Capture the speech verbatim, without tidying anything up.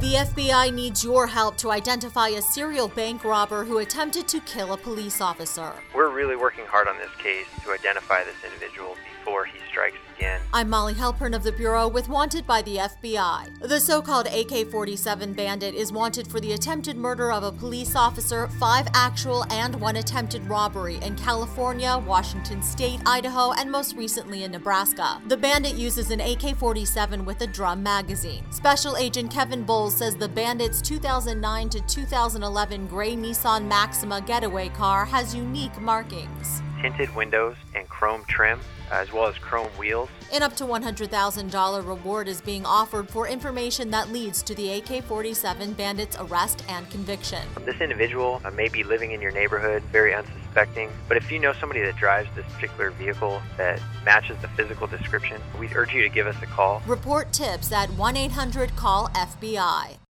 The F B I needs your help to identify a serial bank robber who attempted to kill a police officer. We're really working hard on this case to identify this individual before he strikes again. I'm Molly Halpern of the Bureau with Wanted by the F B I. The so-called A K forty-seven bandit is wanted for the attempted murder of a police officer, five actual and one attempted robbery in California, Washington State, Idaho, and most recently in Nebraska. The bandit uses an A K forty-seven with a drum magazine. Special Agent Kevin Bowles says the bandit's two thousand nine to two thousand eleven gray Nissan Maxima getaway car has unique markings. Tinted windows and chrome trim, as well as chrome wheels. An up to one hundred thousand dollars reward is being offered for information that leads to the A K forty-seven bandit's arrest and conviction. This individual uh, may be living in your neighborhood, very unsuspecting, but if you know somebody that drives this particular vehicle that matches the physical description, we urge you to give us a call. Report tips at one eight hundred call F B I.